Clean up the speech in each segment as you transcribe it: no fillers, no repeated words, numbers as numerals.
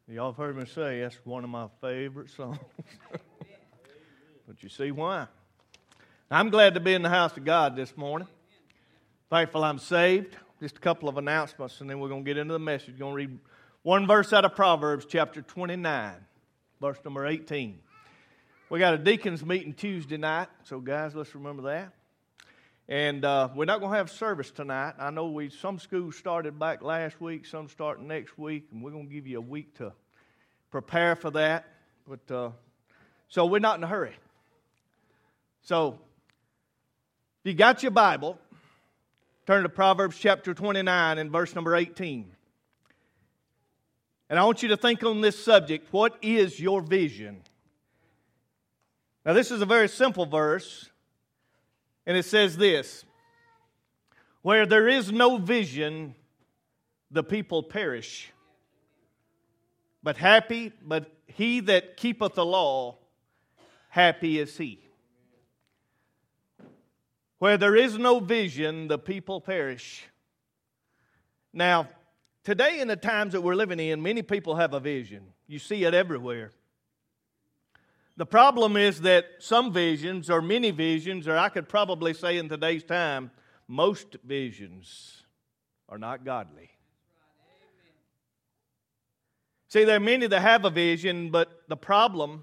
Y'all have heard me say that's one of my favorite songs. But you see why. I'm glad to be in the house of God this morning. Thankful I'm saved. Just a couple of announcements, and then we're going to get into the message. We're going to read one verse out of Proverbs, chapter 29, verse number 18. We got a deacons meeting Tuesday night, so guys, let's remember that. And we're not going to have service tonight. I know some schools started back last week, some starting next week, and we're going to give you a week to prepare for that. But so we're not in a hurry. So if you got your Bible, turn to Proverbs chapter 29 and verse number 18. And I want you to think on this subject. What is your vision? Now this is a very simple verse. And it says this: where there is no vision, the people perish. But he that keepeth the law, happy is he. Where there is no vision, the people perish. Now, today in the times that we're living in, many people have a vision. You see it everywhere. The problem is that some visions, or many visions, or I could probably say in today's time, most visions are not godly. See, there are many that have a vision, but the problem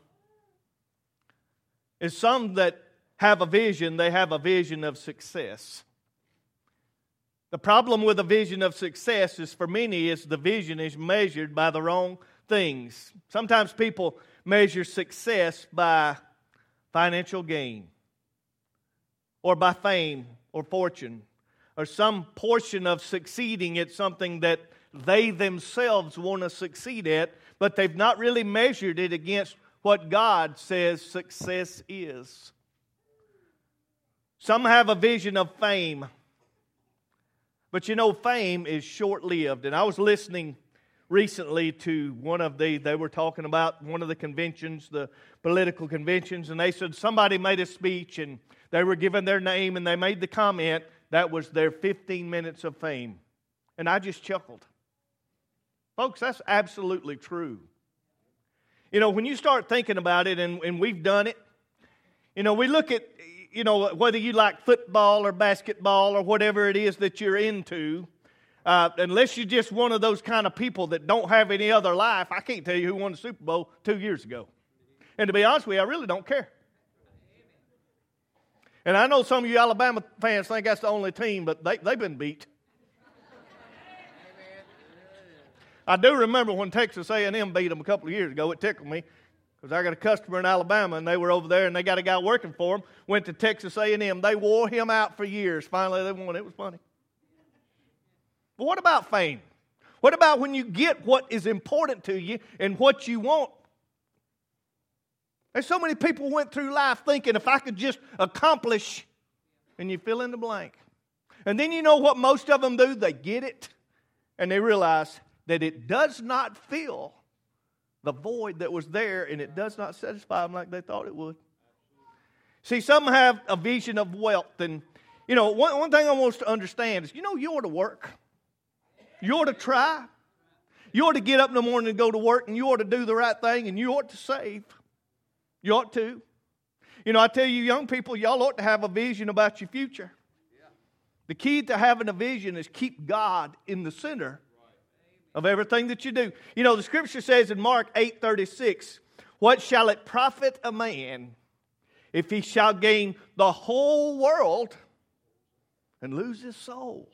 is some that have a vision, they have a vision of success. The problem with a vision of success is, for many, is the vision is measured by the wrong things. Sometimes people measure success by financial gain, or by fame or fortune, or some portion of succeeding at something that they themselves want to succeed at, but they've not really measured it against what God says success is. Some have a vision of fame, but you know, fame is short-lived. And I was listening recently to they were talking about one of the conventions, the political conventions, and they said somebody made a speech and they were given their name and they made the comment that was their 15 minutes of fame. And I just chuckled. Folks, that's absolutely true. You know, when you start thinking about it, and we've done it, you know, we look at, you know, whether you like football or basketball or whatever it is that you're into, unless you're just one of those kind of people that don't have any other life, I can't tell you who won the Super Bowl 2 years ago. And to be honest with you, I really don't care. And I know some of you Alabama fans think that's the only team, but they've been beat. I do remember when Texas A&M beat them a couple of years ago. It tickled me because I got a customer in Alabama, and they were over there, and they got a guy working for them, went to Texas A&M. They wore him out for years. Finally, they won. It was funny. But what about fame? What about when you get what is important to you and what you want? There's so many people went through life thinking, if I could just accomplish, and you fill in the blank. And then you know what most of them do? They get it, and they realize that it does not fill the void that was there, and it does not satisfy them like they thought it would. See, some have a vision of wealth, and you know, one thing I want us to understand is, you know, you ought to work. You ought to try. You ought to get up in the morning and go to work, and you ought to do the right thing, and you ought to save. You ought to. You know, I tell you, young people, y'all ought to have a vision about your future. The key to having a vision is keep God in the center of everything that you do. You know, the Scripture says in Mark 8:36, what shall it profit a man if he shall gain the whole world and lose his soul?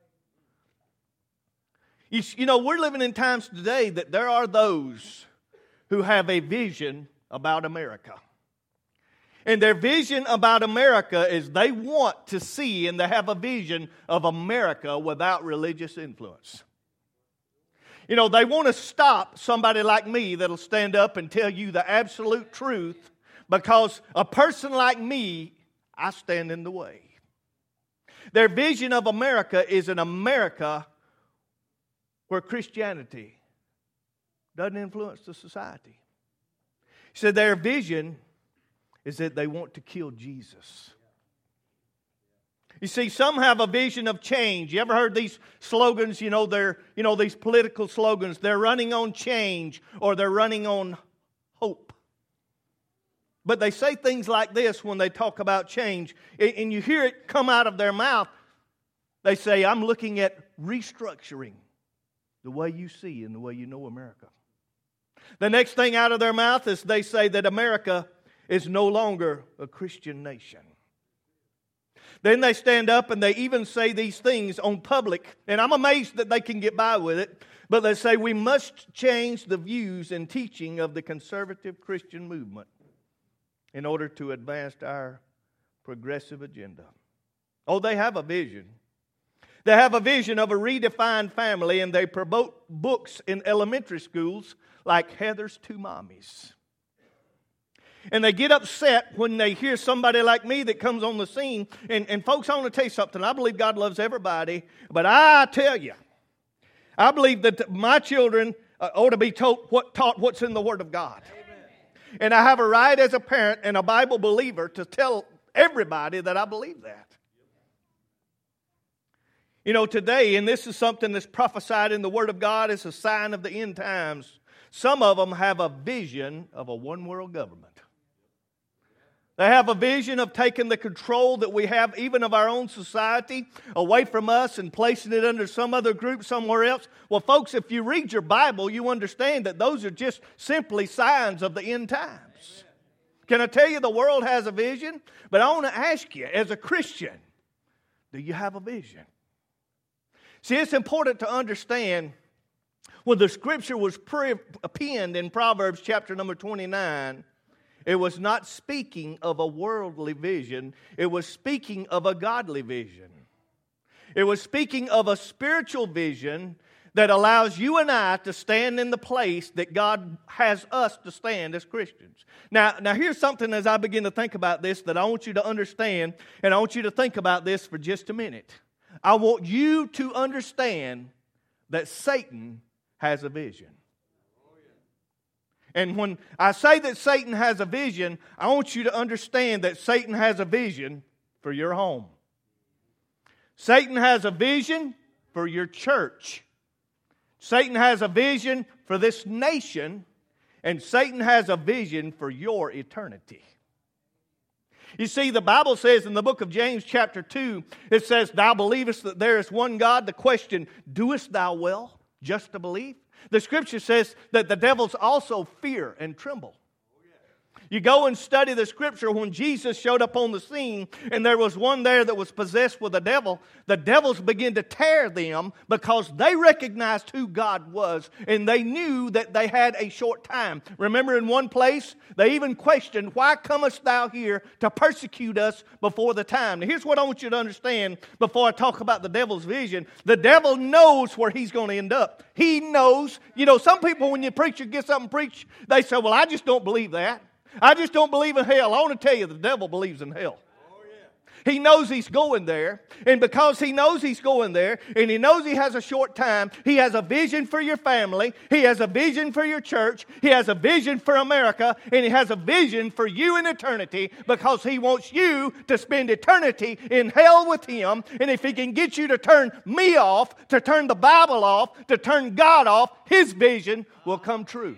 You know, we're living in times today that there are those who have a vision about America. And their vision about America is they want to see, and they have a vision of America without religious influence. You know, they want to stop somebody like me that'll stand up and tell you the absolute truth, because a person like me, I stand in the way. Their vision of America is an America where Christianity doesn't influence the society. So their vision is that they want to kill Jesus. You see, some have a vision of change. You ever heard these slogans? These political slogans. They're running on change, or they're running on hope. But they say things like this when they talk about change, and you hear it come out of their mouth. They say, I'm looking at restructuring the way you see and the way you know America. The next thing out of their mouth is they say that America is no longer a Christian nation. Then they stand up and they even say these things on public, and I'm amazed that they can get by with it, but they say we must change the views and teaching of the conservative Christian movement in order to advance our progressive agenda. Oh, they have a vision. They have a vision of a redefined family, and they promote books in elementary schools like Heather's Two Mommies. And they get upset when they hear somebody like me that comes on the scene. And folks, I want to tell you something. I believe God loves everybody. But I tell you, I believe that my children ought to be taught what's in the Word of God. Amen. And I have a right as a parent and a Bible believer to tell everybody that I believe that. You know, today, and this is something that's prophesied in the Word of God, it's a sign of the end times. Some of them have a vision of a one-world government. They have a vision of taking the control that we have even of our own society away from us and placing it under some other group somewhere else. Well, folks, if you read your Bible, you understand that those are just simply signs of the end times. Amen. Can I tell you the world has a vision? But I want to ask you, as a Christian, do you have a vision? See, it's important to understand when the scripture was penned in Proverbs chapter number 29, it was not speaking of a worldly vision. It was speaking of a godly vision. It was speaking of a spiritual vision that allows you and I to stand in the place that God has us to stand as Christians. Now here's something as I begin to think about this that I want you to understand, and I want you to think about this for just a minute. I want you to understand that Satan has a vision. And when I say that Satan has a vision, I want you to understand that Satan has a vision for your home. Satan has a vision for your church. Satan has a vision for this nation. And Satan has a vision for your eternity. You see, the Bible says in the book of James chapter 2, it says, Thou believest that there is one God. The question, doest thou well just to believe? The scripture says that the devils also fear and tremble. You go and study the scripture when Jesus showed up on the scene and there was one there that was possessed with a devil. The devils began to tear them because they recognized who God was and they knew that they had a short time. Remember in one place, they even questioned, Why comest thou here to persecute us before the time? Now here's what I want you to understand before I talk about the devil's vision. The devil knows where he's going to end up. He knows. You know, some people when you preach, you get something preached, they say, well, I just don't believe that. I just don't believe in hell. I want to tell you, the devil believes in hell. Oh, yeah. He knows he's going there. And because he knows he's going there, and he knows he has a short time, he has a vision for your family. He has a vision for your church. He has a vision for America. And he has a vision for you in eternity because he wants you to spend eternity in hell with him. And if he can get you to turn me off, to turn the Bible off, to turn God off, his vision will come true.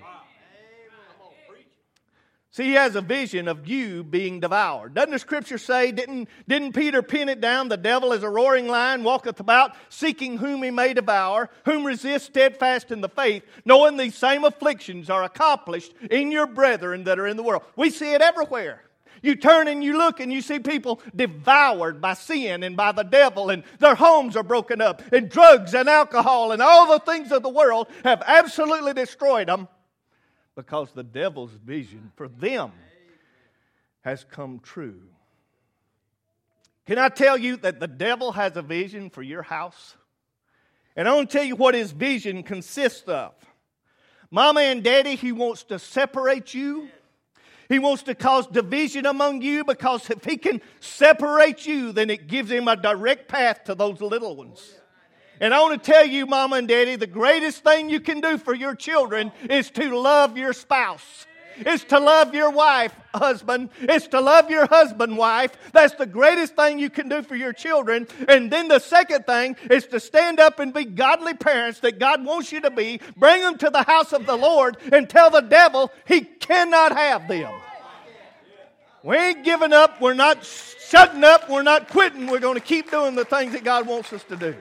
See, he has a vision of you being devoured. Doesn't the scripture say, didn't Peter pin it down? The devil is a roaring lion, walketh about, seeking whom he may devour, whom resist steadfast in the faith, knowing these same afflictions are accomplished in your brethren that are in the world. We see it everywhere. You turn and you look and you see people devoured by sin and by the devil, and their homes are broken up, and drugs and alcohol and all the things of the world have absolutely destroyed them. Because the devil's vision for them has come true. Can I tell you that the devil has a vision for your house? And I want to tell you what his vision consists of. Mama and Daddy, he wants to separate you. He wants to cause division among you because if he can separate you, then it gives him a direct path to those little ones. And I want to tell you, Mama and Daddy, the greatest thing you can do for your children is to love your spouse. It's to love your wife, husband. It's to love your husband, wife. That's the greatest thing you can do for your children. And then the second thing is to stand up and be godly parents that God wants you to be. Bring them to the house of the Lord and tell the devil he cannot have them. We ain't giving up. We're not shutting up. We're not quitting. We're going to keep doing the things that God wants us to do.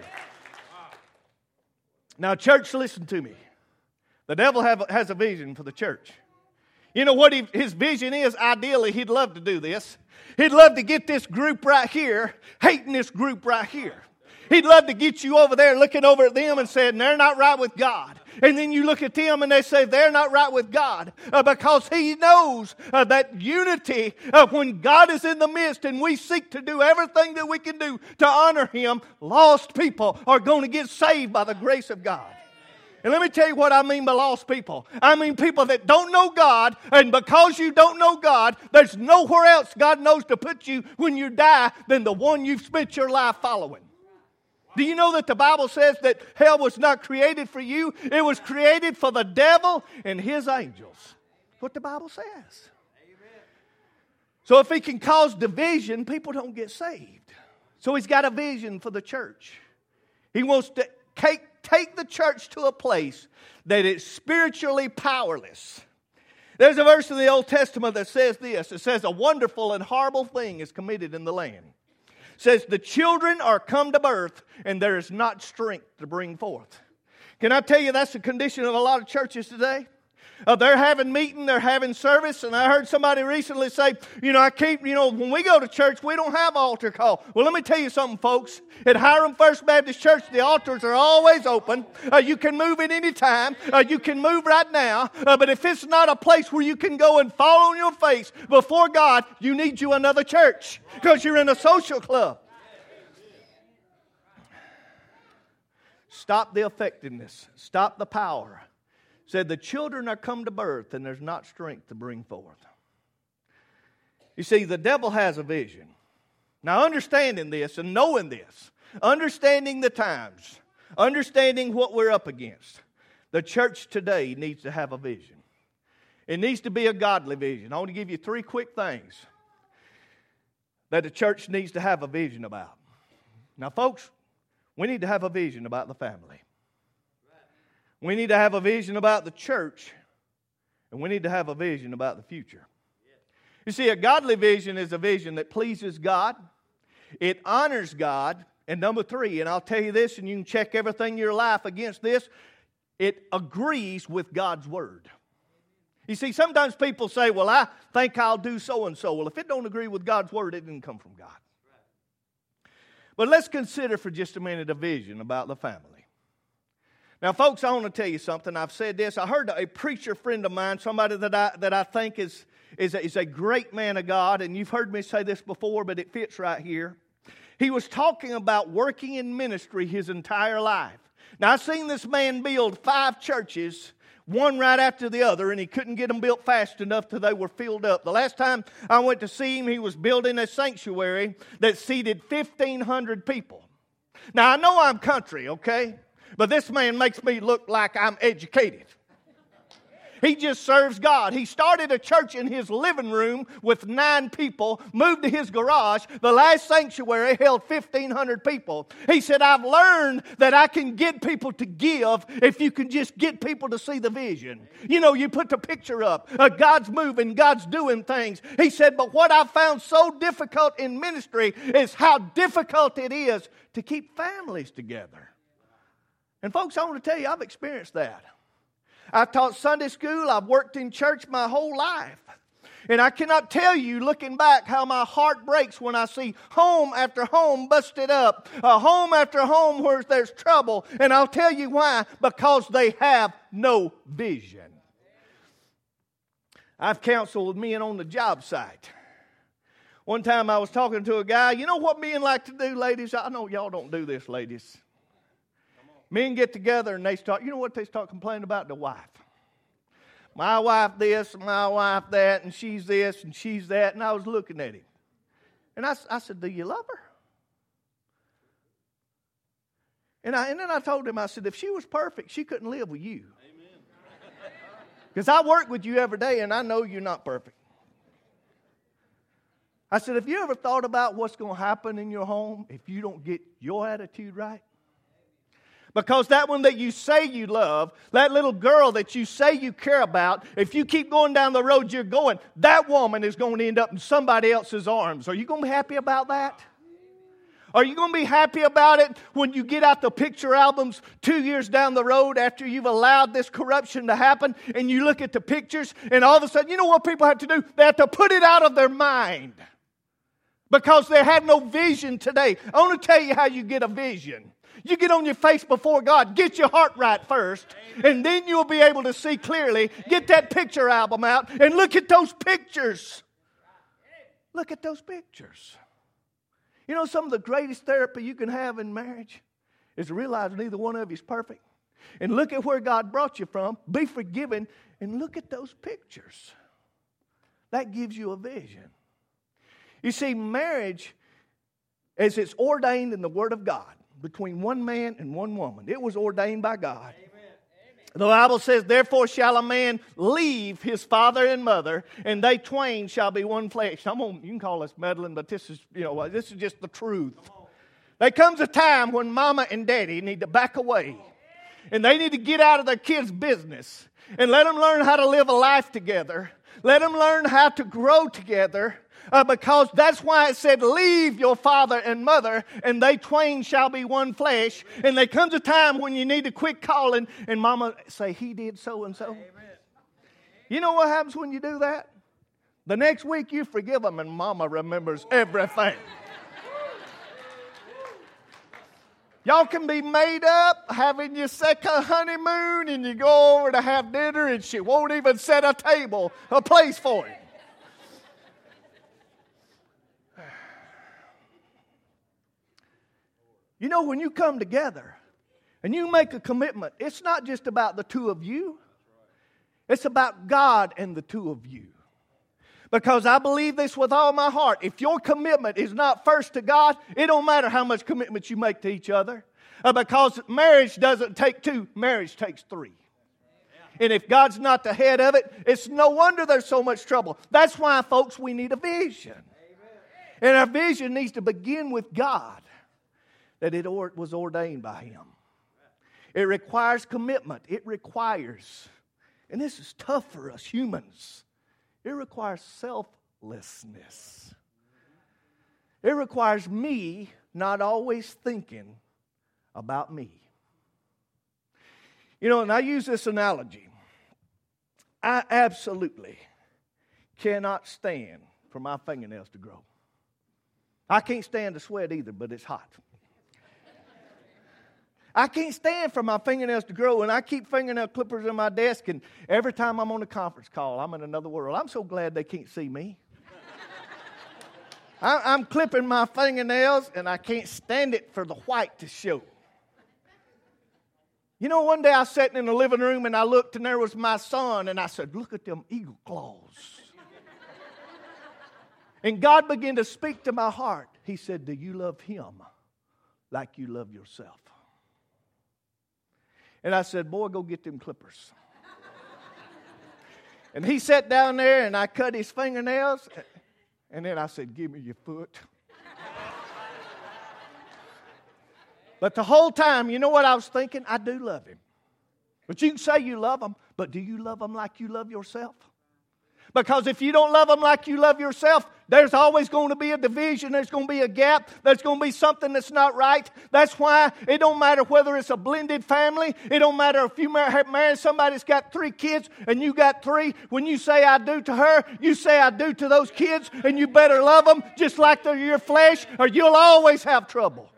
Now, church, listen to me. The devil has a vision for the church. You know what his vision is? Ideally, he'd love to do this. He'd love to get this group right here hating this group right here. He'd love to get you over there looking over at them and saying, they're not right with God. And then you look at them and they say, they're not right with God. Because he knows that unity, when God is in the midst and we seek to do everything that we can do to honor Him, lost people are going to get saved by the grace of God. And let me tell you what I mean by lost people. I mean people that don't know God, and because you don't know God, there's nowhere else God knows to put you when you die than the one you've spent your life following. Do you know that the Bible says that hell was not created for you? It was created for the devil and his angels. That's what the Bible says. Amen. So if he can cause division, people don't get saved. So he's got a vision for the church. He wants to take the church to a place that is spiritually powerless. There's a verse in the Old Testament that says this. It says, a wonderful and horrible thing is committed in the land. It says, the children are come to birth, and there is not strength to bring forth. Can I tell you that's the condition of a lot of churches today? They're having meeting, they're having service, and I heard somebody recently say, when we go to church, we don't have altar call. Well, let me tell you something, folks. At Hiram First Baptist Church, the altars are always open. You can move at any time. You can move right now. But if it's not a place where you can go and fall on your face before God, you need you another church because you're in a social club. Stop the effectiveness. Stop the power. Said the children are come to birth and there's not strength to bring forth. You see, the devil has a vision. Now understanding this and knowing this, understanding the times, understanding what we're up against, the church today needs to have a vision. It needs to be a godly vision. I want to give you 3 quick things that the church needs to have a vision about. Now folks, we need to have a vision about the family. We need to have a vision about the church, and we need to have a vision about the future. You see, a godly vision is a vision that pleases God, it honors God, and number 3, and I'll tell you this, and you can check everything in your life against this, it agrees with God's Word. You see, sometimes people say, well, I think I'll do so-and-so. Well, if it don't agree with God's Word, it didn't come from God. But let's consider for just a minute a vision about the family. Now, folks, I want to tell you something. I've said this. I heard a preacher friend of mine, somebody that I think is a great man of God, and you've heard me say this before, but it fits right here. He was talking about working in ministry his entire life. Now, I've seen this man build 5 churches, one right after the other, and he couldn't get them built fast enough till they were filled up. The last time I went to see him, he was building a sanctuary that seated 1,500 people. Now, I know I'm country, okay? But this man makes me look like I'm educated. He just serves God. He started a church in his living room with 9 people, moved to his garage. The last sanctuary held 1,500 people. He said, I've learned that I can get people to give if you can just get people to see the vision. You know, you put the picture up. God's moving, God's doing things. He said, but what I've found so difficult in ministry is how difficult it is to keep families together. And folks, I want to tell you, I've experienced that. I've taught Sunday school. I've worked in church my whole life. And I cannot tell you, looking back, how my heart breaks when I see home after home busted up. Home after home where there's trouble. And I'll tell you why. Because they have no vision. I've counseled men on the job site. One time I was talking to a guy. You know what men like to do, ladies? I know y'all don't do this, ladies. Men get together and they start, you know what they start complaining about? The wife. My wife this, my wife that, and she's this and she's that. And I was looking at him. And I said, do you love her? And then I told him, I said, if she was perfect, she couldn't live with you. Because I work with you every day and I know you're not perfect. I said, have you ever thought about what's going to happen in your home if you don't get your attitude right? Because that one that you say you love, that little girl that you say you care about, if you keep going down the road you're going, that woman is going to end up in somebody else's arms. Are you going to be happy about that? Are you going to be happy about it when you get out the picture albums 2 years down the road after you've allowed this corruption to happen and you look at the pictures and all of a sudden, you know what people have to do? They have to put it out of their mind because they have no vision today. I want to tell you how you get a vision. You get on your face before God. Get your heart right first. And then you'll be able to see clearly. Get that picture album out and look at those pictures. Look at those pictures. You know, some of the greatest therapy you can have in marriage is to realize neither one of you is perfect. And look at where God brought you from. Be forgiven. And look at those pictures. That gives you a vision. You see, marriage, as it's ordained in the Word of God, between one man and one woman. It was ordained by God. Amen. The Bible says, therefore shall a man leave his father and mother, and they twain shall be one flesh. You can call us meddling, but this is just the truth. There comes a time when mama and daddy need to back away. And they need to get out of their kids' business and let them learn how to live a life together. Let them learn how to grow together. Because that's why it said, leave your father and mother, and they twain shall be one flesh. And there comes a time when you need to quit calling, and mama say, he did so and so. You know what happens when you do that? The next week you forgive them, and mama remembers everything. Y'all can be made up, having your second honeymoon, and you go over to have dinner, and she won't even set a place for it. You know, when you come together and you make a commitment, it's not just about the two of you. It's about God and the two of you. Because I believe this with all my heart. If your commitment is not first to God, it don't matter how much commitment you make to each other. Because marriage doesn't take two, marriage takes three. And if God's not the head of it, it's no wonder there's so much trouble. That's why, folks, we need a vision. And our vision needs to begin with God. That it was ordained by Him. It requires commitment. It requires, and this is tough for us humans, it requires selflessness. It requires me not always thinking about me. You know, and I use this analogy. I absolutely cannot stand for my fingernails to grow. I can't stand the sweat either, but it's hot. I can't stand for my fingernails to grow, and I keep fingernail clippers in my desk, and every time I'm on a conference call, I'm in another world. I'm so glad they can't see me. I'm clipping my fingernails, and I can't stand it for the white to show. You know, one day I was sitting in the living room, and I looked, and there was my son, and I said, look at them eagle claws. And God began to speak to my heart. He said, do you love Him like you love yourself? And I said, boy, go get them clippers. And he sat down there and I cut his fingernails. And then I said, give me your foot. But the whole time, you know what I was thinking? I do love him. But you can say you love him, but do you love him like you love yourself? Because if you don't love them like you love yourself, there's always going to be a division. There's going to be a gap. There's going to be something that's not right. That's why it don't matter whether it's a blended family. It don't matter if you marry somebody that's got 3 kids and you got 3. When you say I do to her, you say I do to those kids, and you better love them just like they're your flesh, or you'll always have trouble.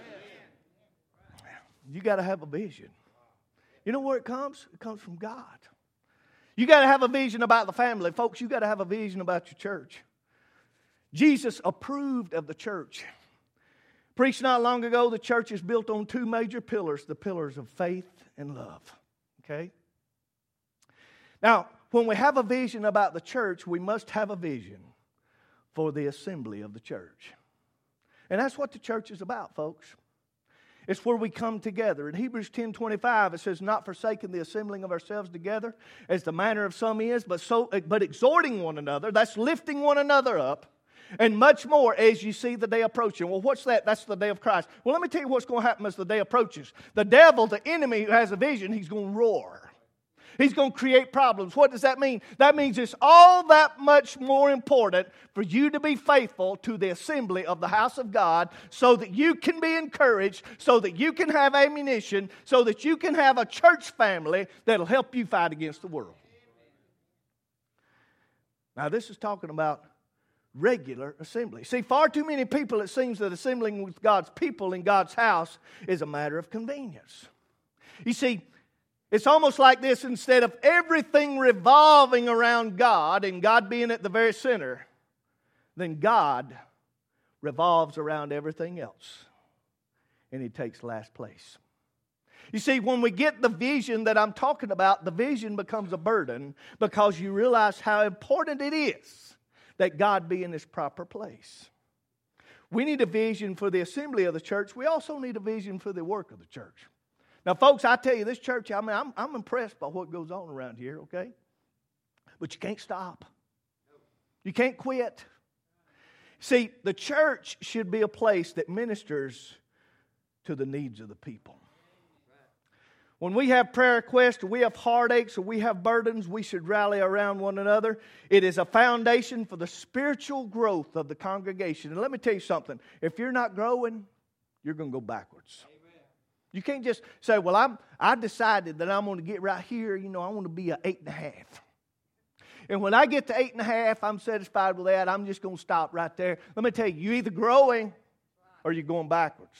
You got to have a vision. You know where it comes? It comes from God. You got to have a vision about the family. Folks, you got to have a vision about your church. Jesus approved of the church. Preached not long ago, the church is built on 2 major pillars, the pillars of faith and love. Okay? Now, when we have a vision about the church, we must have a vision for the assembly of the church. And that's what the church is about, folks. It's where we come together. In Hebrews 10:25, it says, not forsaking the assembling of ourselves together, as the manner of some is, but exhorting one another. That's lifting one another up. And much more as you see the day approaching. Well, what's that? That's the day of Christ. Well, let me tell you what's going to happen as the day approaches. The devil, the enemy who has a vision, he's going to roar. He's going to create problems. What does that mean? That means it's all that much more important for you to be faithful to the assembly of the house of God so that you can be encouraged, so that you can have ammunition, so that you can have a church family that'll help you fight against the world. Now, this is talking about regular assembly. See, far too many people, it seems that assembling with God's people in God's house is a matter of convenience. You see, it's almost like this: instead of everything revolving around God and God being at the very center, then God revolves around everything else. And He takes last place. You see, when we get the vision that I'm talking about, the vision becomes a burden because you realize how important it is that God be in His proper place. We need a vision for the assembly of the church. We also need a vision for the work of the church. Now, folks, I tell you, this church, I'm impressed by what goes on around here, okay? But you can't stop. You can't quit. See, the church should be a place that ministers to the needs of the people. When we have prayer requests, or we have heartaches, or we have burdens, we should rally around one another. It is a foundation for the spiritual growth of the congregation. And let me tell you something. If you're not growing, you're going to go backwards. Amen. You can't just say, well, I decided that I'm going to get right here. You know, I want to be an 8.5. And when I get to 8.5, I'm satisfied with that. I'm just going to stop right there. Let me tell you, you're either growing or you're going backwards.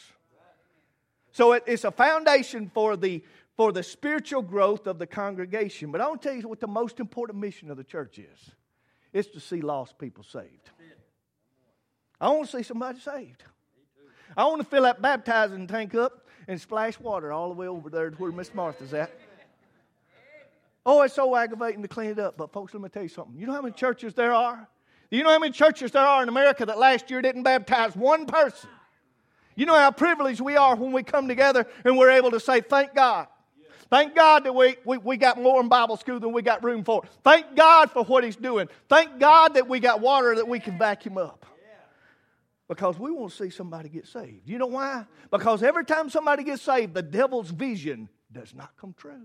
So it's a foundation for the spiritual growth of the congregation. But I want to tell you what the most important mission of the church is. It's to see lost people saved. I want to see somebody saved. I want to fill that baptizing tank up and splash water all the way over there to where Miss Martha's at. Oh, it's so aggravating to clean it up. But folks, let me tell you something. You know how many churches there are? Do you know how many churches there are in America that last year didn't baptize one person? You know how privileged we are when we come together and we're able to say, thank God. Thank God that we got more in Bible school than we got room for. Thank God for what He's doing. Thank God that we got water that we can vacuum up. Because we want to see somebody get saved. You know why? Because every time somebody gets saved, the devil's vision does not come true.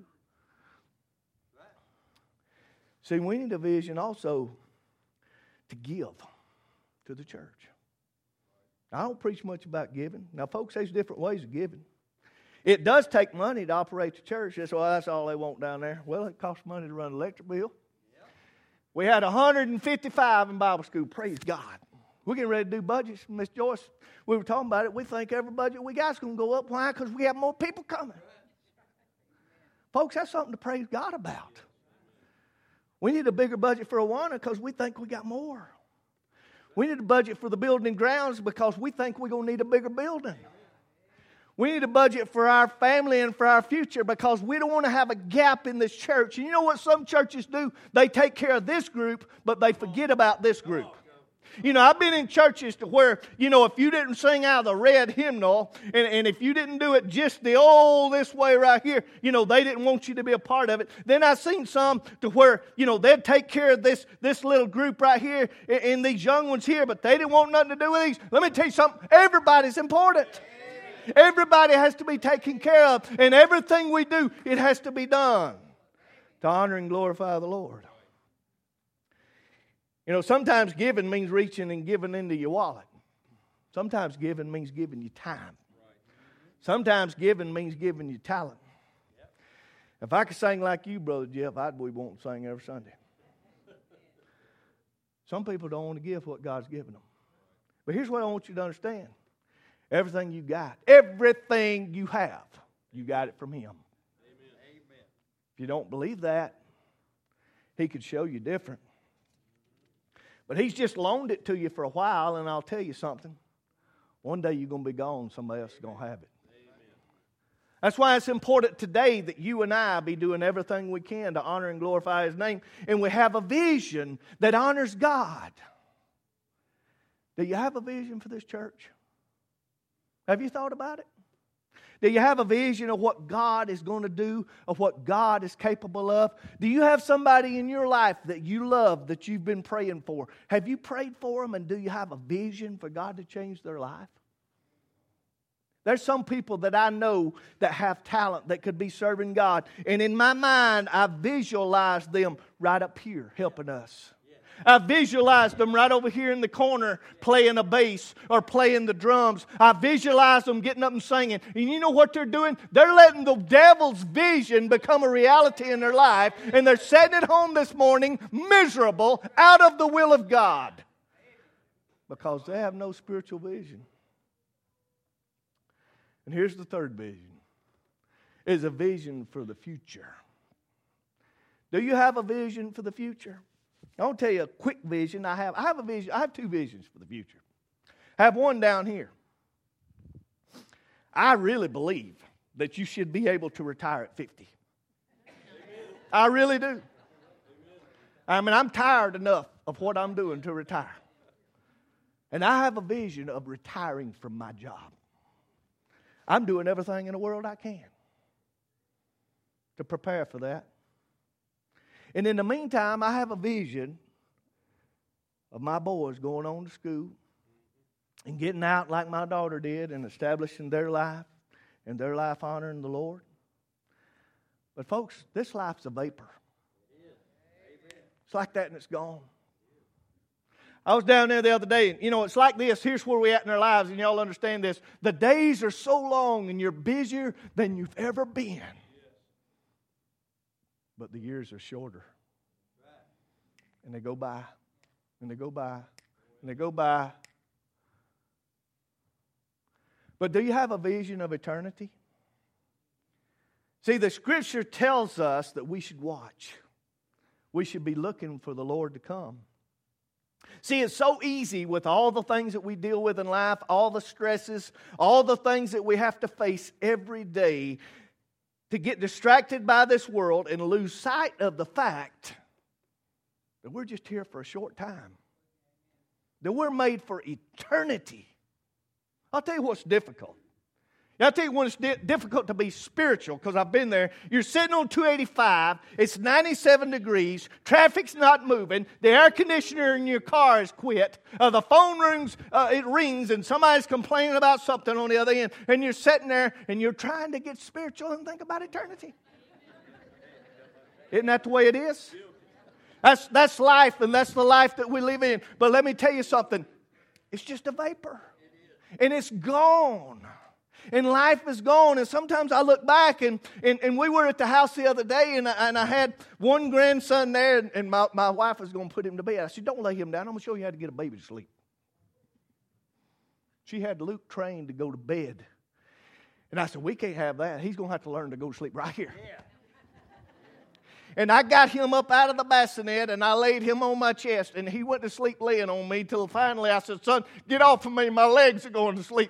See, we need a vision also to give to the church. I don't preach much about giving. Now, folks, there's different ways of giving. It does take money to operate the church. That's all they want down there. Well, it costs money to run an electric bill. Yep. We had 155 in Bible school. Praise God. We're getting ready to do budgets. Miss Joyce, we were talking about it. We think every budget we got is going to go up. Why? Because we have more people coming. Folks, that's something to praise God about. We need a bigger budget for Awana because we think we got more. We need a budget for the building and grounds because we think we're going to need a bigger building. We need a budget for our family and for our future because we don't want to have a gap in this church. And you know what some churches do? They take care of this group, but they forget about this group. You know, I've been in churches to where, you know, if you didn't sing out of the red hymnal, and if you didn't do it just the old this way right here, you know, they didn't want you to be a part of it. Then I've seen some to where, you know, they'd take care of this little group right here and these young ones here, but they didn't want nothing to do with these. Let me tell you something. Everybody's important. Everybody has to be taken care of. And everything we do, it has to be done to honor and glorify the Lord. You know, sometimes giving means reaching and giving into your wallet. Sometimes giving means giving you time. Sometimes giving means giving you talent. If I could sing like you, Brother Jeff, I'd be wanting to sing every Sunday. Some people don't want to give what God's given them. But here's what I want you to understand. Everything you got, everything you have, you got it from Him. Amen. If you don't believe that, He could show you different. But He's just loaned it to you for a while, and I'll tell you something. One day you're going to be gone, somebody else is going to have it. Amen. That's why it's important today that you and I be doing everything we can to honor and glorify His name, and we have a vision that honors God. Do you have a vision for this church? Have you thought about it? Do you have a vision of what God is going to do, of what God is capable of? Do you have somebody in your life that you love, that you've been praying for? Have you prayed for them, and do you have a vision for God to change their life? There's some people that I know that have talent that could be serving God. And in my mind, I visualize them right up here helping us. I visualize them right over here in the corner playing a bass or playing the drums. I visualize them getting up and singing. And you know what they're doing? They're letting the devil's vision become a reality in their life. And they're sitting at home this morning miserable, out of the will of God. Because they have no spiritual vision. And here's the third vision. Is a vision for the future. Do you have a vision for the future? I want to tell you a quick vision I have. I have a vision. I have two visions for the future. I have one down here. I really believe that you should be able to retire at 50. I really do. I mean, I'm tired enough of what I'm doing to retire. And I have a vision of retiring from my job. I'm doing everything in the world I can to prepare for that. And in the meantime, I have a vision of my boys going on to school and getting out like my daughter did and establishing their life and their life honoring the Lord. But folks, this life's a vapor. It's like that and it's gone. I was down there the other day, and you know, it's like this. Here's where we're at in our lives, and y'all understand this. The days are so long, and you're busier than you've ever been. But the years are shorter. And they go by, and they go by, and they go by. But do you have a vision of eternity? See, the Scripture tells us that we should watch. We should be looking for the Lord to come. See, it's so easy with all the things that we deal with in life, all the stresses, all the things that we have to face every day, to get distracted by this world and lose sight of the fact that we're just here for a short time. That we're made for eternity. I'll tell you what's difficult. I'll tell you when it's difficult to be spiritual, because I've been there. You're sitting on 285. It's 97 degrees. Traffic's not moving. The air conditioner in your car has quit. The phone rings, it rings, and somebody's complaining about something on the other end. And you're sitting there, and you're trying to get spiritual and think about eternity. Isn't that the way it is? That's life, and that's the life that we live in. But let me tell you something. It's just a vapor. And it's gone. And life is gone. And sometimes I look back, and we were at the house the other day, and I had one grandson there, and my wife was going to put him to bed. I said, don't lay him down. I'm going to show you how to get a baby to sleep. She had Luke trained to go to bed. And I said, we can't have that. He's going to have to learn to go to sleep right here. Yeah. And I got him up out of the bassinet, and I laid him on my chest, and he went to sleep laying on me till finally I said, son, get off of me. My legs are going to sleep.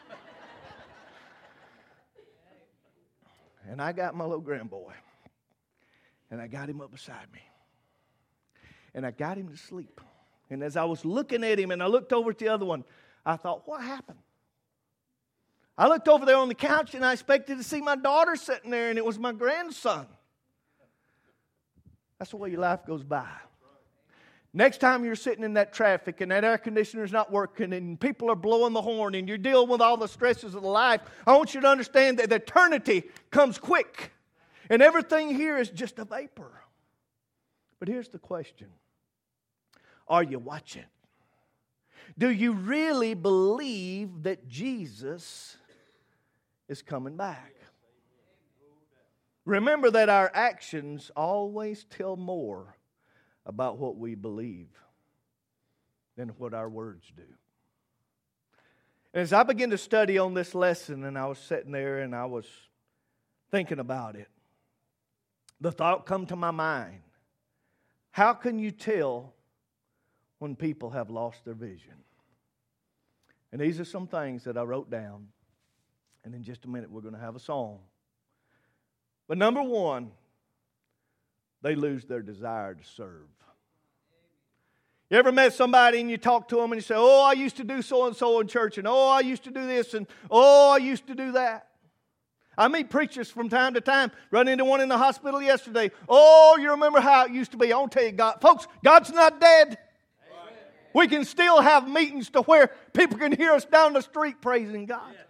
And I got my little grandboy, and I got him up beside me, and I got him to sleep. And as I was looking at him, and I looked over at the other one, I thought, what happened? I looked over there on the couch, and I expected to see my daughter sitting there, and it was my grandson. That's the way your life goes by. Next time you're sitting in that traffic and that air conditioner's not working and people are blowing the horn and you're dealing with all the stresses of the life, I want you to understand that eternity comes quick. And everything here is just a vapor. But here's the question. Are you watching? Do you really believe that Jesus is coming back? Remember that our actions always tell more about what we believe than what our words do. And as I began to study on this lesson, and I was sitting there and I was thinking about it, the thought come to my mind, how can you tell when people have lost their vision? And these are some things that I wrote down, and in just a minute we're going to have a song. But number one, they lose their desire to serve. You ever met somebody and you talk to them and you say, oh, I used to do so-and-so in church, and oh, I used to do this, and oh, I used to do that. I meet preachers from time to time. Run into one in the hospital yesterday. Oh, you remember how it used to be. I want to tell you, God, folks, God's not dead. Amen. We can still have meetings to where people can hear us down the street praising God. Yeah.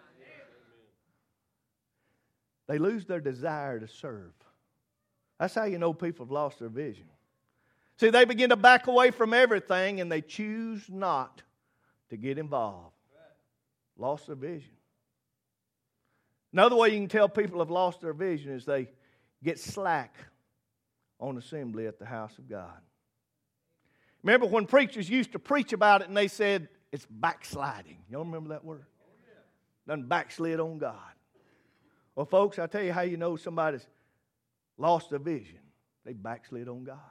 They lose their desire to serve. That's how you know people have lost their vision. See, they begin to back away from everything and they choose not to get involved. Lost their vision. Another way you can tell people have lost their vision is they get slack on assembly at the house of God. Remember when preachers used to preach about it and they said it's backsliding. Y'all remember that word? Done backslid on God. Well, folks, I'll tell you how you know somebody's lost their vision. They backslid on God.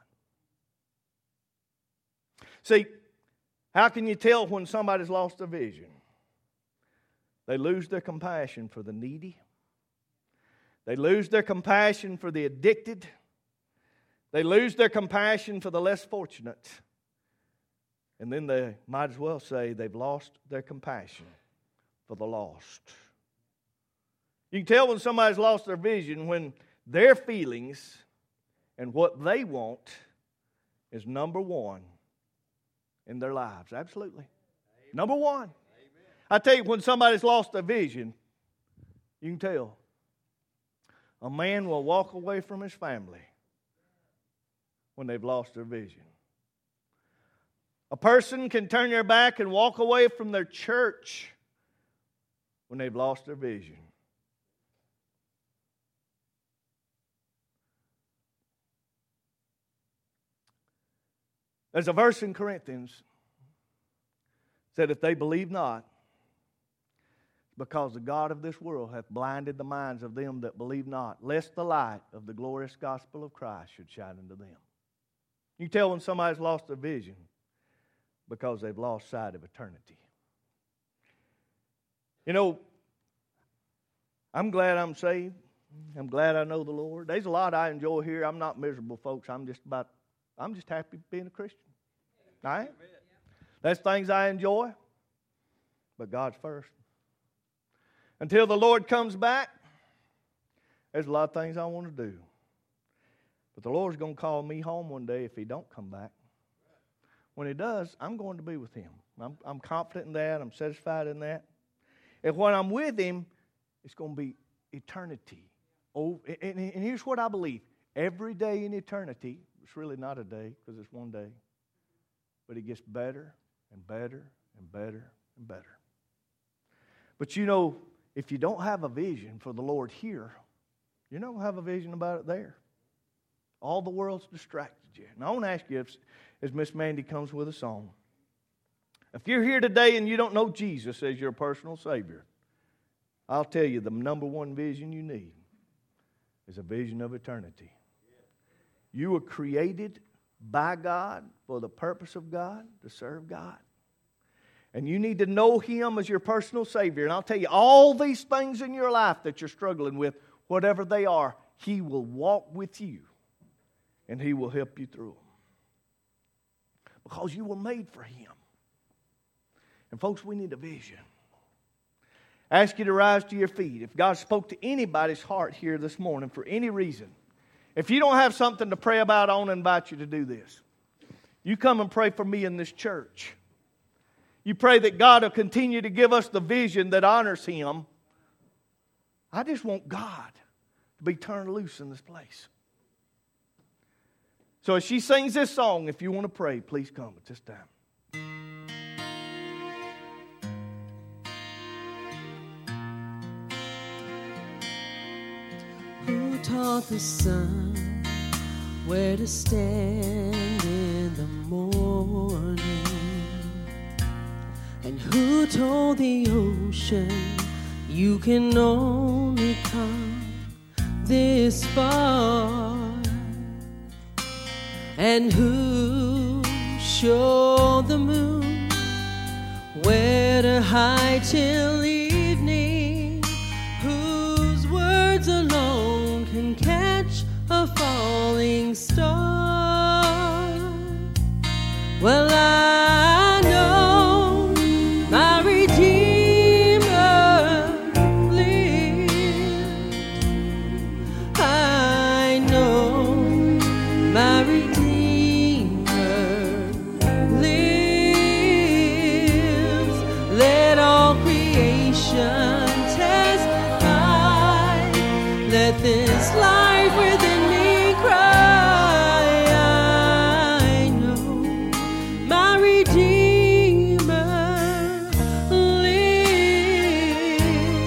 See, how can you tell when somebody's lost their vision? They lose their compassion for the needy. They lose their compassion for the addicted. They lose their compassion for the less fortunate. And then they might as well say they've lost their compassion for the lost. You can tell when somebody's lost their vision when their feelings and what they want is number one in their lives. Absolutely. Amen. Number one. Amen. I tell you, when somebody's lost their vision, you can tell. A man will walk away from his family when they've lost their vision. A person can turn their back and walk away from their church when they've lost their vision. There's a verse in Corinthians that if they believe not, because the God of this world hath blinded the minds of them that believe not, lest the light of the glorious gospel of Christ should shine unto them. You can tell when somebody's lost their vision because they've lost sight of eternity. You know, I'm glad I'm saved. I'm glad I know the Lord. There's a lot I enjoy here. I'm not miserable, folks. I'm just happy being a Christian. All right? There's things I enjoy, but God's first. Until the Lord comes back, there's a lot of things I want to do. But the Lord's going to call me home one day if He don't come back. When He does, I'm going to be with Him. I'm confident in that. I'm satisfied in that. And when I'm with Him, it's going to be eternity. Oh, and here's what I believe. Every day in eternity, it's really not a day because it's one day, but it gets better and better and better and better. But you know, if you don't have a vision for the Lord here, you don't have a vision about it there. All the world's distracted you. And I want to ask you, as Miss Mandy comes with a song, if you're here today and you don't know Jesus as your personal Savior, I'll tell you the number one vision you need is a vision of eternity. You were created by God for the purpose of God, to serve God. And you need to know Him as your personal Savior. And I'll tell you, all these things in your life that you're struggling with, whatever they are, He will walk with you. And He will help you through them. Because you were made for Him. And folks, we need a vision. I ask you to rise to your feet. If God spoke to anybody's heart here this morning for any reason, if you don't have something to pray about, I want to invite you to do this. You come and pray for me in this church. You pray that God will continue to give us the vision that honors Him. I just want God to be turned loose in this place. So as she sings this song, if you want to pray, please come at this time. Who taught the sun where to stand in the morning? And who told the ocean you can only come this far? And who showed the moon where to hide till evening? Whose words alone can catch a falling star? Well, I know my Redeemer lives. this life within me cry, I know my Redeemer lives.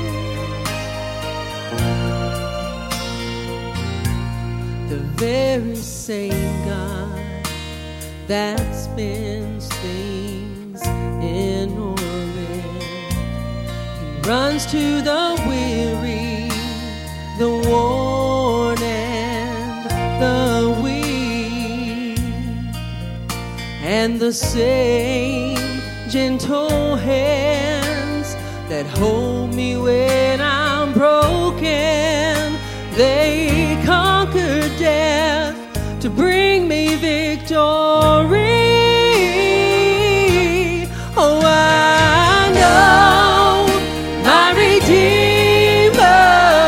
The very same God that spins things in orbit, He runs to the weary, the worn and the weak, and the same gentle hands that hold me when I'm broken, they conquer death to bring me victory. Oh, I know my Redeemer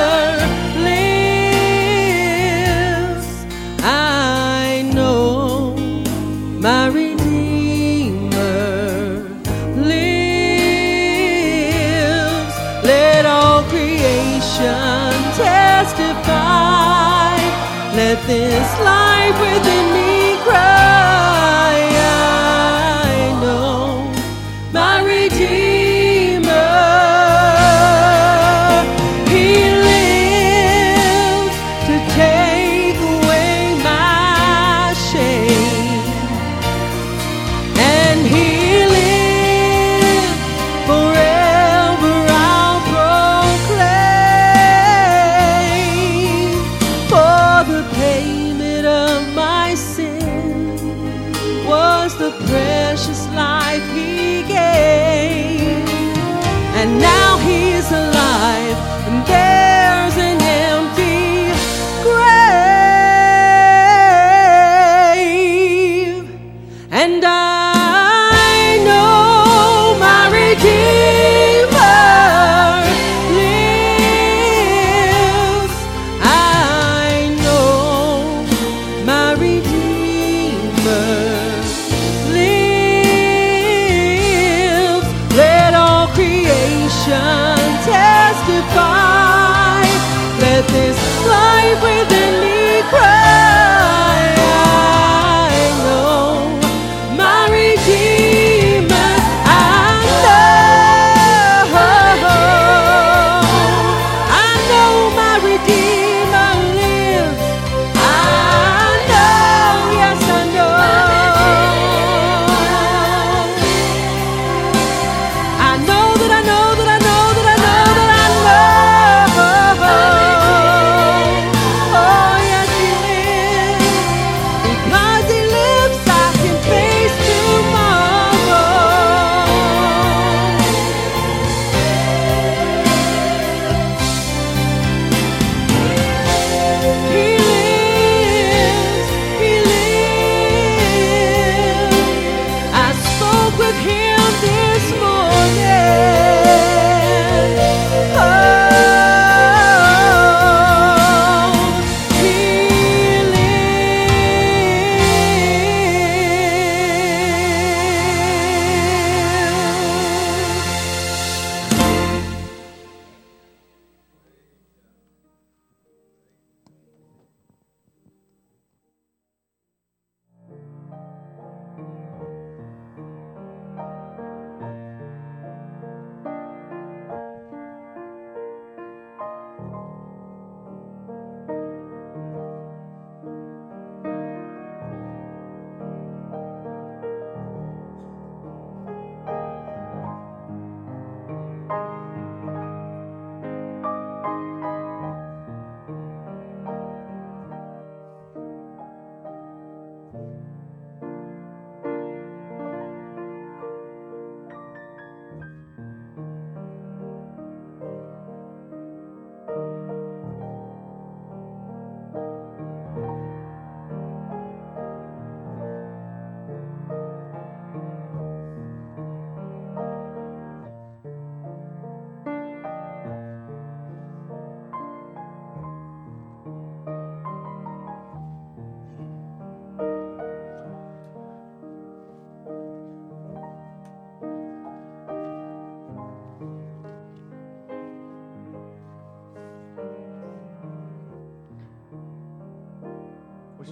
lives. I know my Redeemer lives. Let all creation testify. Let this life within me cry, I know my Redeemer. He lives to take away my shame, and He lives forever. I'll proclaim, for the payment of my sin was the precious life He gave, and now He's alive, and there's an empty grave, and I know my Redeemer lives. I know my Redeemer lives. Let all creation testify. Let this life within me cry, I know my Redeemer. I know my Redeemer lives. I know, yes I know. I know that I know that I know that I know that I know. Oh, yes He lives.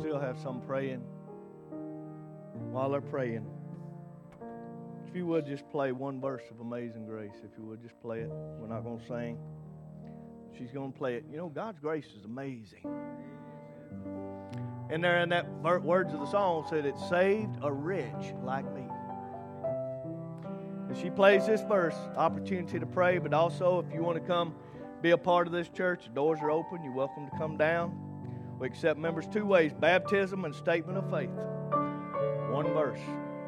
still have some praying. While they're praying, if you would just play one verse of Amazing Grace, if you would just play it. We're not going to sing. She's going to play it. You know, God's grace is amazing. And there in that words of the song said, it saved a wretch like me. As she plays this verse, opportunity to pray, but also if you want to come be a part of this church, the doors are open. You're welcome to come down. We accept members two ways, baptism and statement of faith. One verse.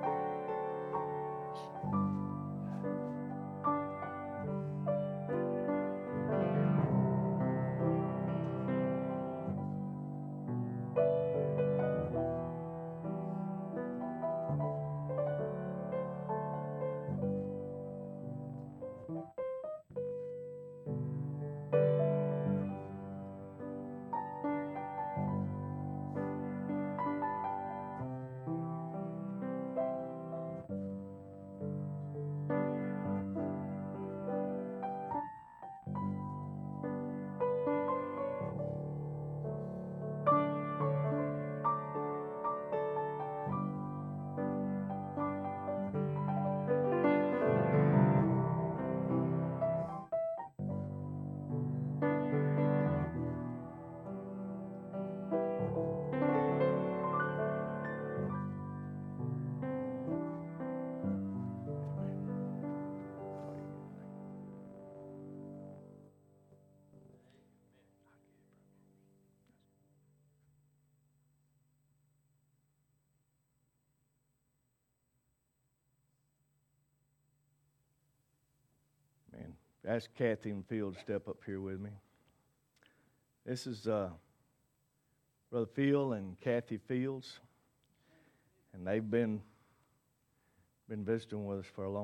Man, ask Kathy and Phil to step up here with me. This is Brother Phil and Kathy Fields, and they've been visiting with us for a long